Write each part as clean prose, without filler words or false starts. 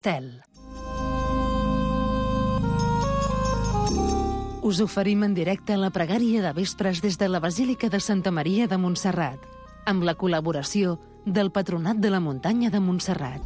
TEL. Us oferim en directe la pregària de vespres des de la Basílica de Santa Maria de Montserrat, amb la col·laboració del Patronat de la Muntanya de Montserrat.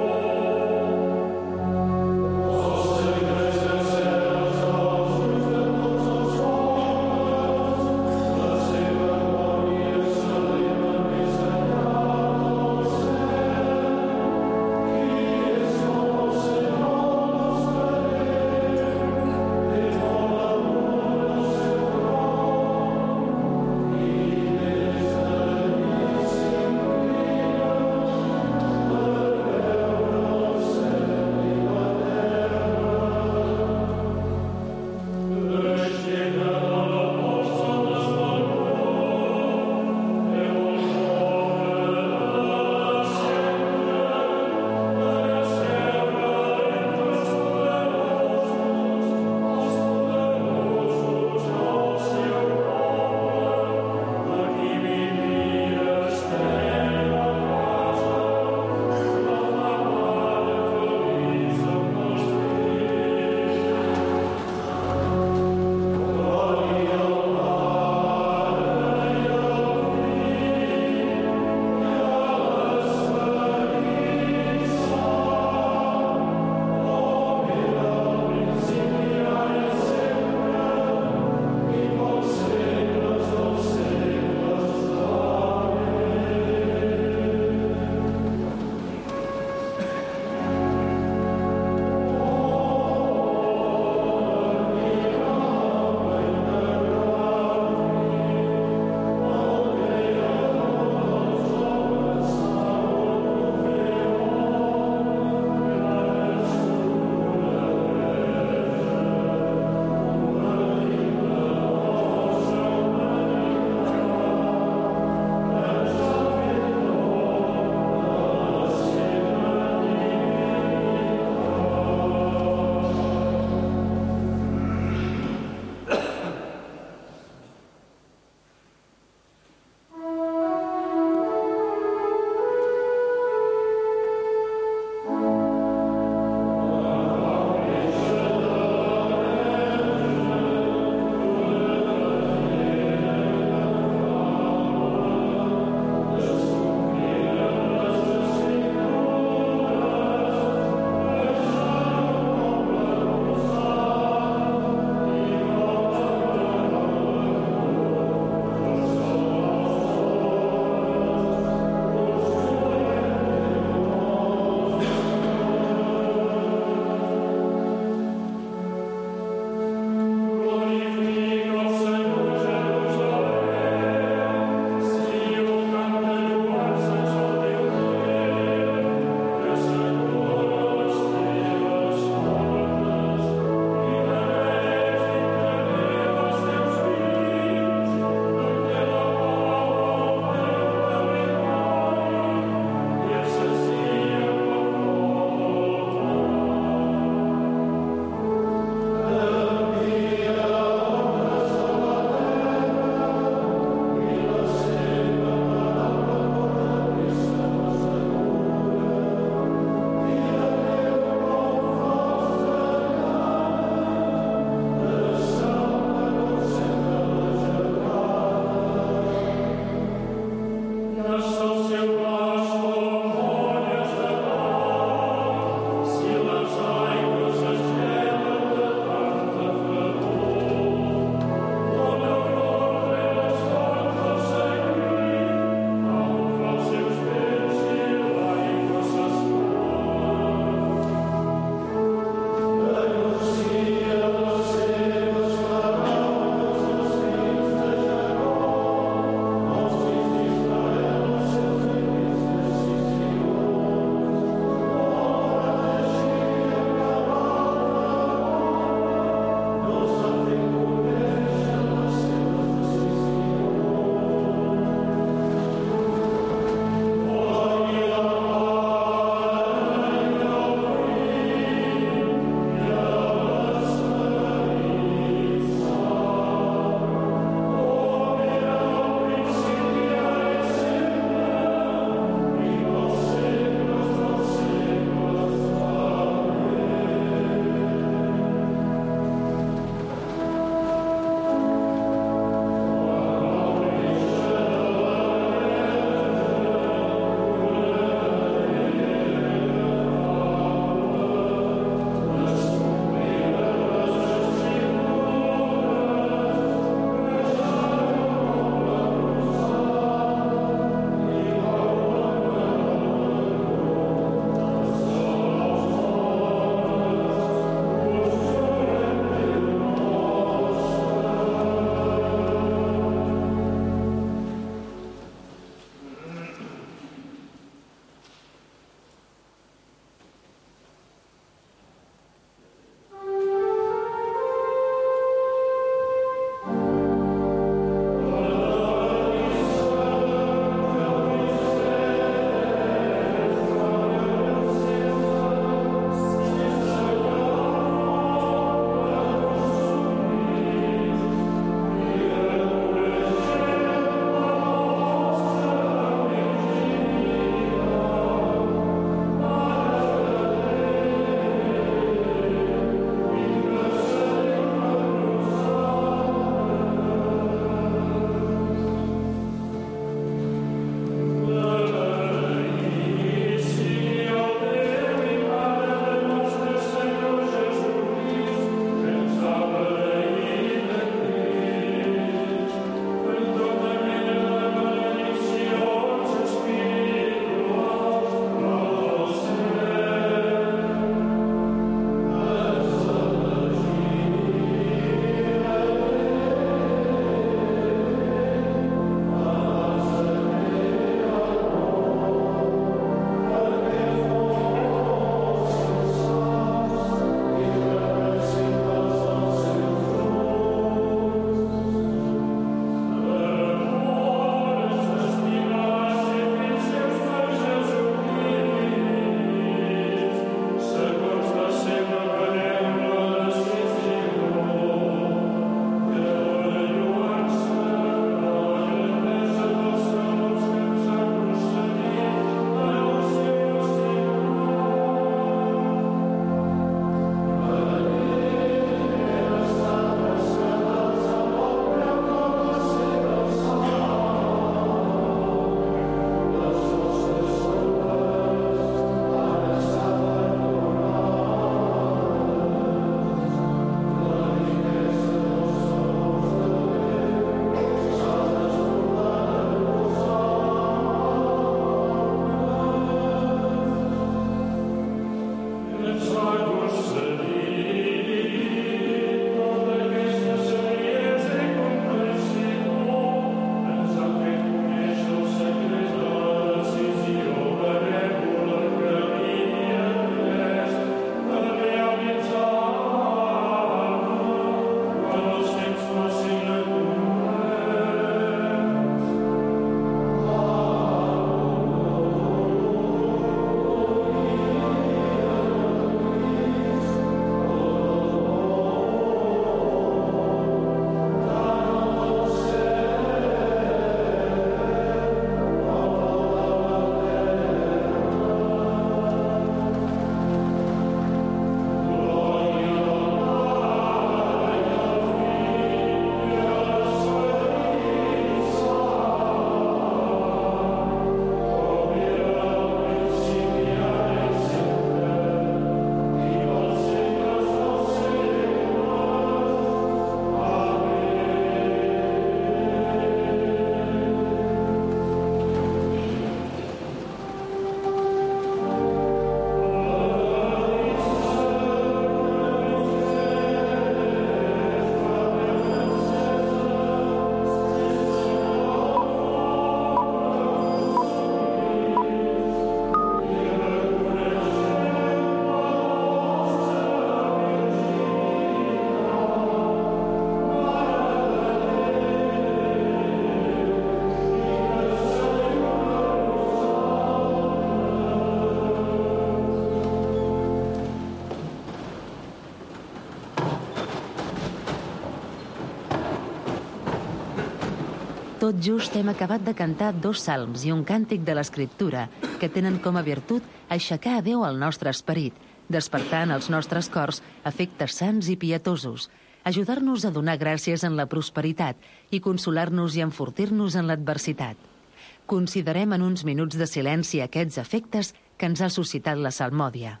Tot just hem acabat de cantar 2 salms i un càntic de l'Escriptura que tenen com a virtut aixecar a Déu el nostre esperit, despertar en els nostres cors afectes sants i pietosos, ajudar-nos a donar gràcies en la prosperitat i consolar-nos i enfortir-nos en l'adversitat. Considerem en uns minuts de silenci aquests efectes que ens ha suscitat la salmòdia.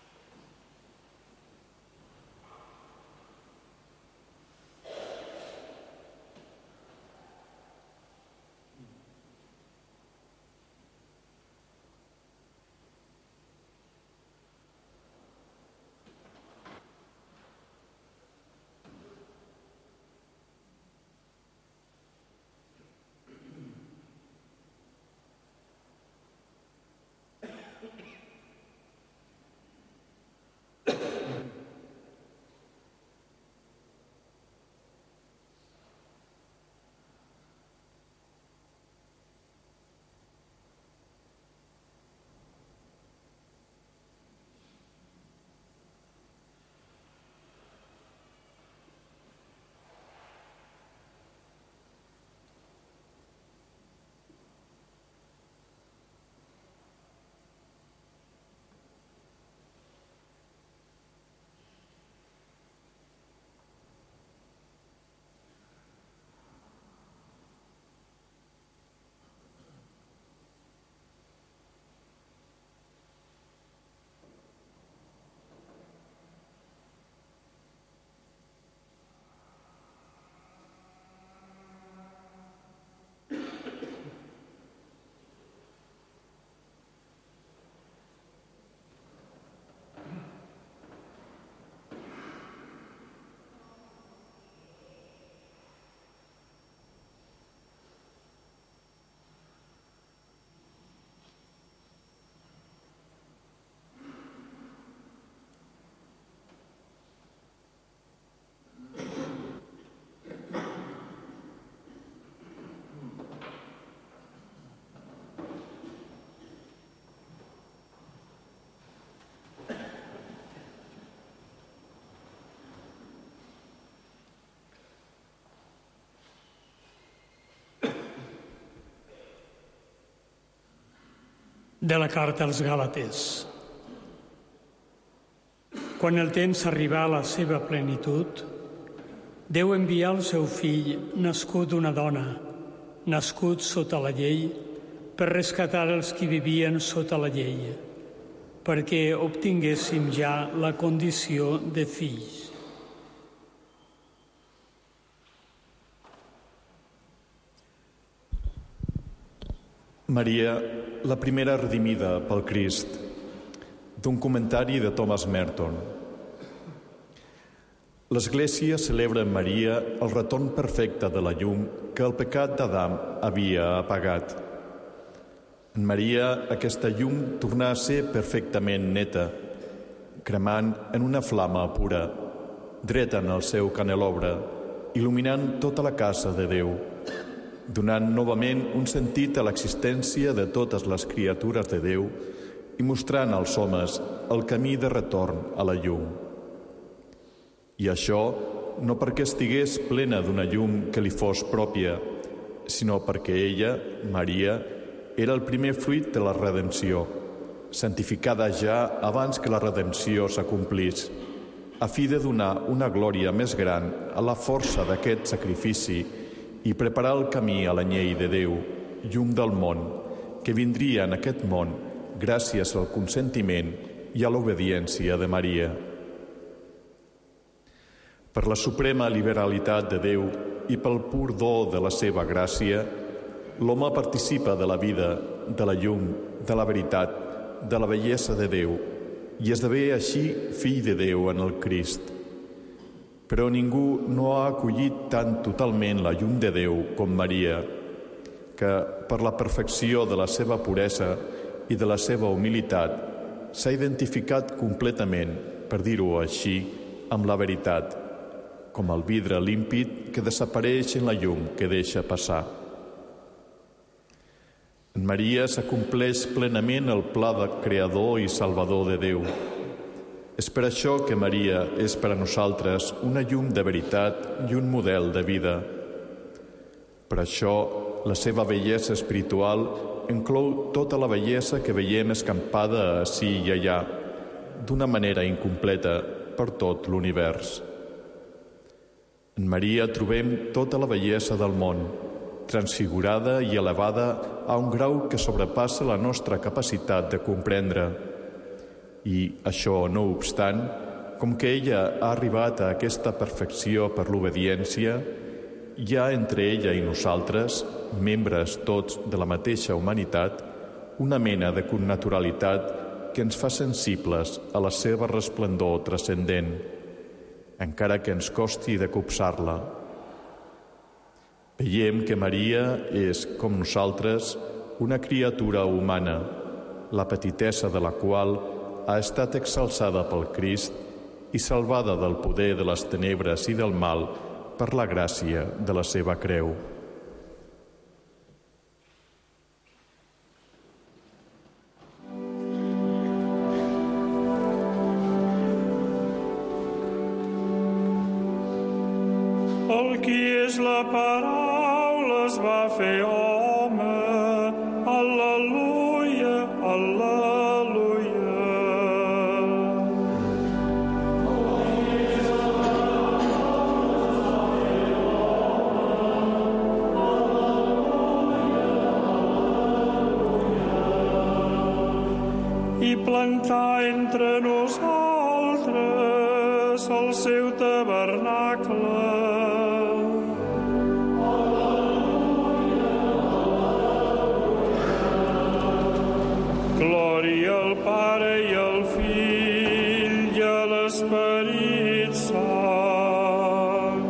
De la carta als Gàlates. Quan el temps arribà a la seva plenitud, Déu envià el seu fill, nascut d'una dona, nascut sota la llei, per rescatar els que vivien sota la llei, perquè obtinguéssim ja la condició de fills. Maria, la primera redimida pel Crist, d'un comentari de Thomas Merton. L'Església celebra en Maria el retorn perfecte de la llum que el pecat d'Adam havia apagat. En Maria, aquesta llum tornà a ser perfectament neta, cremant en una flama pura, dreta en el seu canelobre, il·luminant tota la casa de Déu, donant novament un sentit a l'existència de totes les criatures de Déu i mostrant als homes el camí de retorn a la llum. I això no perquè estigués plena d'una llum que li fos pròpia, sinó perquè ella, Maria, era el primer fruit de la redempció, santificada ja abans que la redempció s'acomplís, a fi de donar una glòria més gran a la força d'aquest sacrifici i preparar el camí a l'anyell de Déu, llum del món, que vindria en aquest món gràcies al consentiment i a l'obediència de Maria. Per la suprema liberalitat de Déu i pel pur do de la seva gràcia, l'home participa de la vida, de la llum, de la veritat, de la bellesa de Déu i esdevé així fill de Déu en el Crist. Però ningú no ha acollit tan totalment la llum de Déu com Maria, que, per la perfecció de la seva puresa i de la seva humilitat, s'ha identificat completament, per dir-ho així, amb la veritat, com el vidre límpid que desapareix en la llum que deixa passar. En Maria s'acompleix plenament el pla de creador i salvador de Déu. És per això que Maria és per a nosaltres una llum de veritat i un model de vida. Per això la seva bellesa espiritual inclou tota la bellesa que veiem escampada ací i allà, d'una manera incompleta per tot l'univers. En Maria trobem tota la bellesa del món, transfigurada i elevada a un grau que sobrepassa la nostra capacitat de comprendre. I això, no obstant, com que ella ha arribat a aquesta perfecció per l'obediència, hi ha entre ella i nosaltres, membres tots de la mateixa humanitat, una mena de connaturalitat que ens fa sensibles a la seva resplendor transcendent, encara que ens costi de copsar-la. Veiem que Maria és, com nosaltres, una criatura humana, la petitesa de la qual ha estat exalçada pel Crist i salvada del poder de les tenebres i del mal per la gràcia de la seva creu. El qui és la paraula es va fer home. Al·leluia, al·leluia. I plantar entre nosaltres el seu tabernacle. Glòria al Pare i al Fill i a l'Esperit Sant.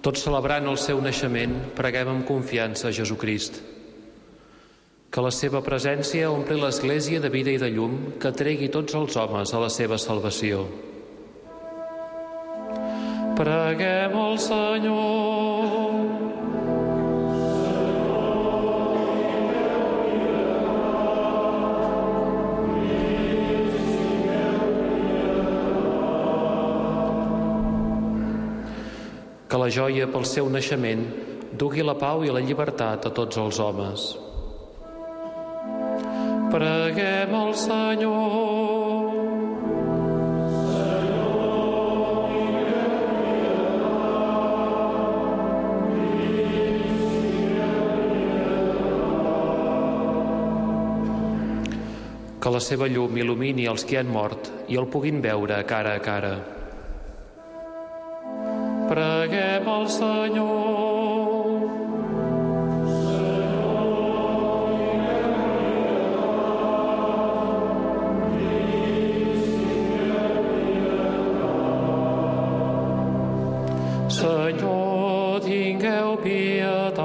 Tot celebrant el seu naixement, preguem amb confiança a Jesucrist. Que la seva presència ompli l'Església de vida i de llum, que tregui tots els homes a la seva salvació. Preguem al Senyor. Que la joia pel seu naixement dugui la pau i la llibertat a tots els homes. Preguem al Senyor. Que la seva llum il·lumini els que han mort i el puguin veure cara a cara. Preguem al Senyor. Senyor, tingueu pietat.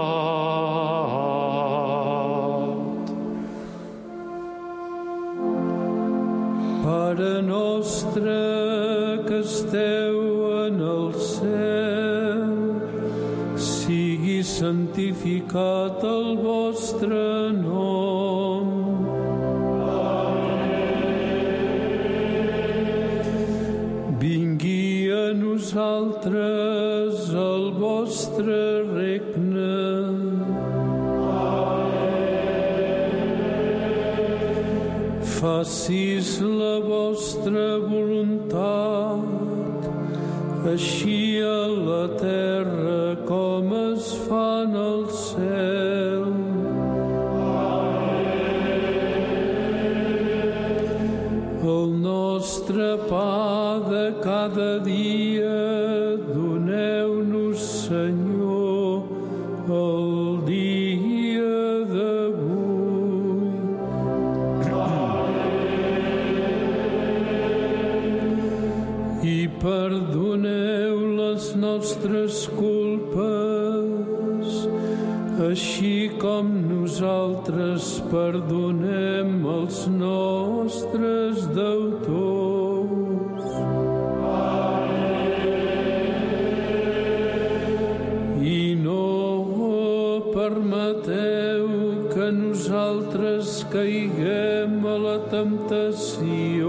Pare nostre que esteu en el cel, sigui santificat el vostre nom. Vingui a nosaltres el vostre regne. Facis la vostra voluntat, així a la terra com es fa en el cel. El nostre pa de cada dia doneu-nos, Senyor, el dia d'avui. I perdoneu les nostres culpes, així com nosaltres perdonem els nostres deutors. I no permeteu que nosaltres caiguem a la temptació.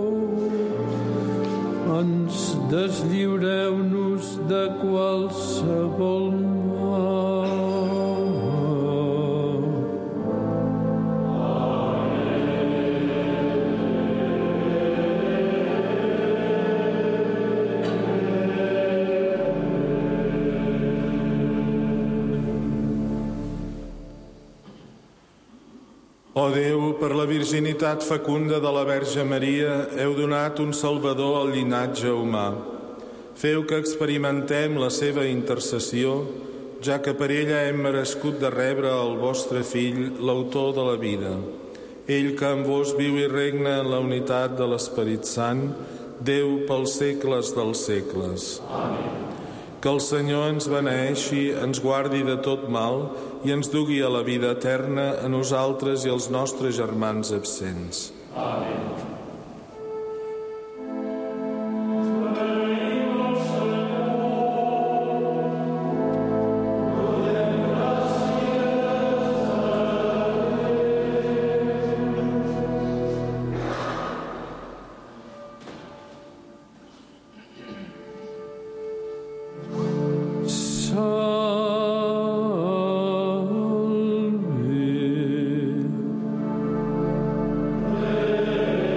Ens deslliureu-nos de qualsevol mal. Ó Déu, per la virginitat fecunda de la Verge Maria, heu donat un Salvador al llinatge humà. Feu que experimentem la seva intercessió, ja que per ella hem merescut de rebre el vostre Fill, l'autor de la vida. Ell que amb vos viu i regna en la unitat de l'Esperit Sant, Déu pels segles dels segles. Amén. Que el Senyor ens beneeixi, ens guardi de tot mal i ens dugui a la vida eterna a nosaltres i als nostres germans absents. Amén. Salve.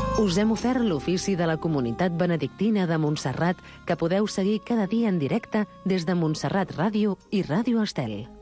Us hem ofert l'ofici de la Comunitat Benedictina de Montserrat, que podeu seguir cada dia en directe des de Montserrat Ràdio i Ràdio Estel.